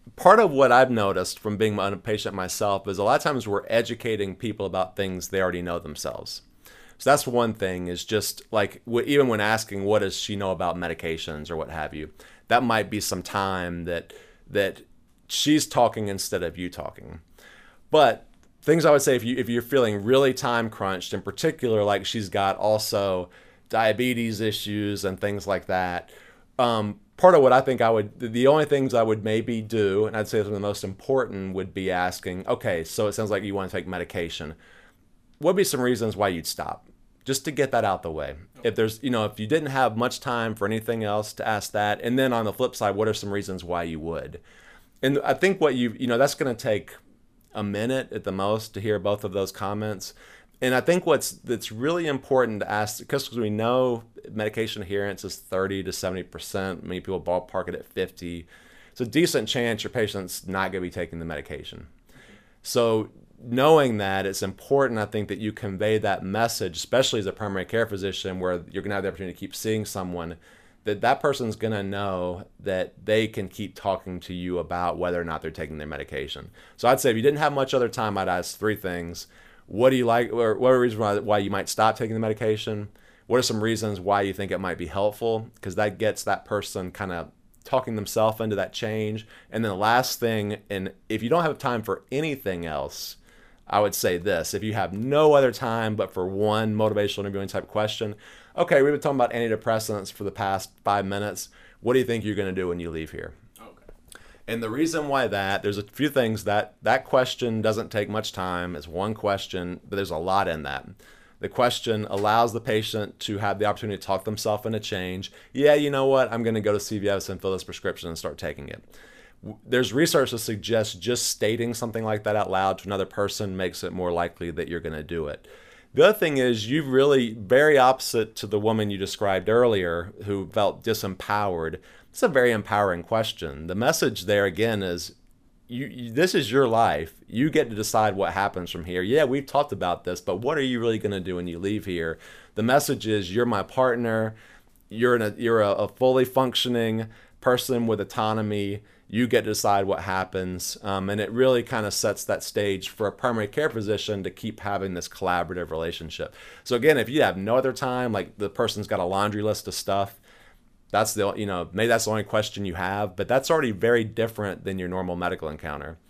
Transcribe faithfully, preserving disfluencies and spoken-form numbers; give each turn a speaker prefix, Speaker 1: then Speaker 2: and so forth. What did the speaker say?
Speaker 1: part of what I've noticed from being a patient myself is a lot of times we're educating people about things they already know themselves. So that's one thing, is just like even when asking what does she know about medications or what have you, that might be some time that that she's talking instead of you talking. But things I would say, if you if you're feeling really time crunched, in particular, like she's got also diabetes issues and things like that. Um, part of what I think I would, the only things I would maybe do, and I'd say the most important, would be asking, okay, so it sounds like you want to take medication. What would be some reasons why you'd stop? Just to get that out the way. If there's, you know, if you didn't have much time for anything else, to ask that. And then on the flip side, what are some reasons why you would? And I think what you, you know, that's going to take a minute at the most to hear both of those comments. And I think what's that's really important to ask, because we know medication adherence is thirty to seventy percent. Many people ballpark it at fifty. It's a decent chance your patient's not going to be taking the medication. So knowing that, it's important, I think, that you convey that message, especially as a primary care physician, where you're going to have the opportunity to keep seeing someone, that that person's going to know that they can keep talking to you about whether or not they're taking their medication. So I'd say if you didn't have much other time, I'd ask three things. What do you like, or what are reasons why you might stop taking the medication? What are some reasons why you think it might be helpful? Because that gets that person kind of talking themselves into that change. And then the last thing, and if you don't have time for anything else, I would say this: if you have no other time but for one motivational interviewing type question, okay, we've been talking about antidepressants for the past five minutes. What do you think you're going to do when you leave here? And the reason why that, there's a few things that that question doesn't take much time. It's one question, but there's a lot in that. The question allows the patient to have the opportunity to talk themselves into change. Yeah, you know what? I'm going to go to C V S and fill this prescription and start taking it. There's research that suggests just stating something like that out loud to another person makes it more likely that you're going to do it. The other thing is, you've really, very opposite to the woman you described earlier who felt disempowered. It's a very empowering question. The message there, again, is you, you, this is your life. You get to decide what happens from here. Yeah, we've talked about this, but what are you really going to do when you leave here? The message is, you're my partner. You're, in a, you're a, a fully functioning person with autonomy. You get to decide what happens. Um, and it really kind of sets that stage for a primary care physician to keep having this collaborative relationship. So again, if you have no other time, like the person's got a laundry list of stuff, that's the, you know, maybe that's the only question you have, but that's already very different than your normal medical encounter.